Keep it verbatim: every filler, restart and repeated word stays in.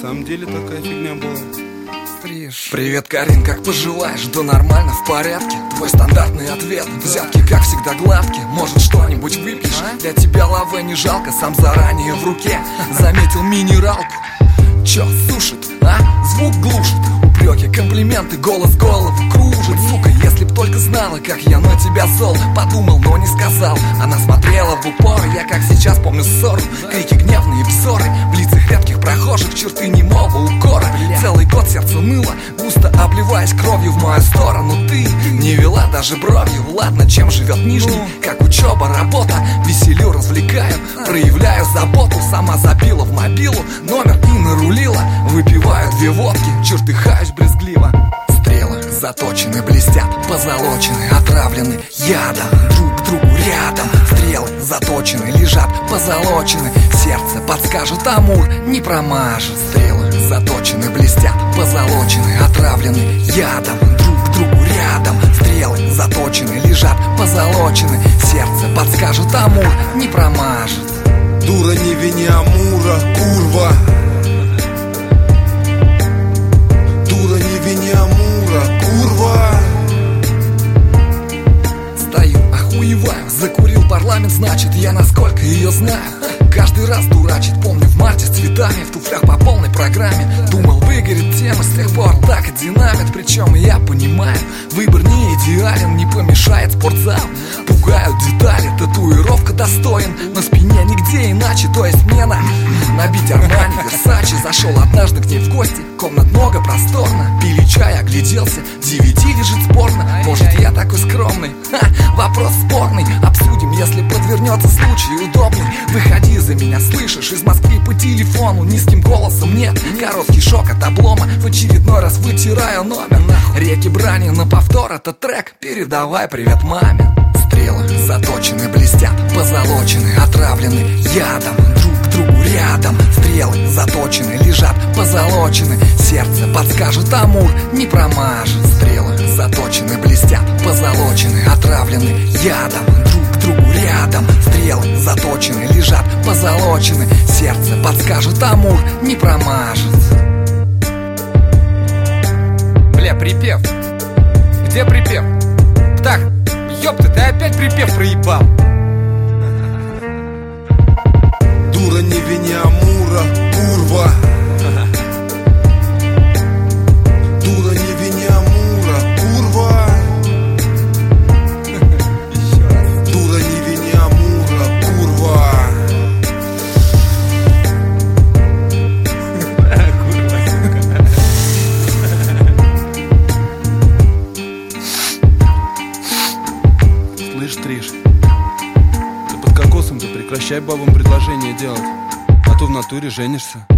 самом деле такая фигня была. Стриж. Привет, Карин, как поживаешь? Да нормально, в порядке. Твой стандартный ответ. Взятки, как всегда, гладкие. Может, что-нибудь выпьешь? Для тебя лаве не жалко, сам заранее в руке заметил минералку. Чё, сушит, а? Звук глушит. Упреки, комплименты, голос голову кружит. Сука, если б только знала, как я на тебя зол. Подумал, но не сказал. Она смотрела в упор. Я как сейчас помню ссору. Крики, гневные взоры. В лицах редких прохожих черты немого укора. Целый год сердце ныло, густо обливаясь кровью в мою сторону. Ты не вела даже бровью. Ладно, чем живет Нижний? Как учеба, работа. Веселю, развлекаю, проявляю заботу. Сама забила в мобилу номер и нарулила. Выпиваю две водки, чертыхаюсь брезгливо. Стрелы заточены, блестят, позолочены, отравлены ядом. Друг к другу рядом. Стрелы заточены, лежат, позолочены. Сердце подскажет, Амур не промажет. Стрелы заточены, блестят, позолочены, отравлены ядом. Друг к другу рядом. Стрелы заточены, лежат, позолочены. Сердце подскажет, Амур не промажет. Дура, не вини Амура, курва. Дура, не вини Амура, курва. Стою, охуеваю, закурил парламент, значит, я насколько ее знаю. Каждый раз дурачит, помню, в марте с цветами, в туфлях по полной программе. Думал, выгорит тема, с тех пор так и динамит. Причем я понимаю, выбор не идеален, не помешает спортзал. Пугают детали, татуировка достоин. На спине нигде иначе, то есть мне на набить Армани, Версачи. Зашел однажды к ней в гости, комнат много, просторно. Пили чай, огляделся, ди ви ди лежит спорно. Может, я такой скромный? Ха, вопрос спорный. Обсудим, если подвернется случай удобный. Выходи за меня, слышишь, из Москвы по телефону. Низким голосом нет, короткий шок от облома. В очередной раз вытираю номер. Реки брани на повтор, этот трек передавай привет маме. Стрелы заточены, блестят, позолочены, отравлены ядом. Друг к другу рядом. Стрелы заточены, лежат, позолочены. Сердце подскажет, Амур не промажет. Стрелы заточены, блестят, позолочены, отравлены ядом. Друг к другу рядом. Стрелы заточены, лежат, позолочены. Сердце подскажет, Амур не промажет. Бля, припев. Где припев? Так, ёпта, ты опять припев проебал. Дура, не вини Амура, курва. Дура, не вини Амура, курва. Дура, не вини Амура, курва. Слышь, Триш, ты под кокосом-то прекращай бабам предложение делать, а то в натуре женишься.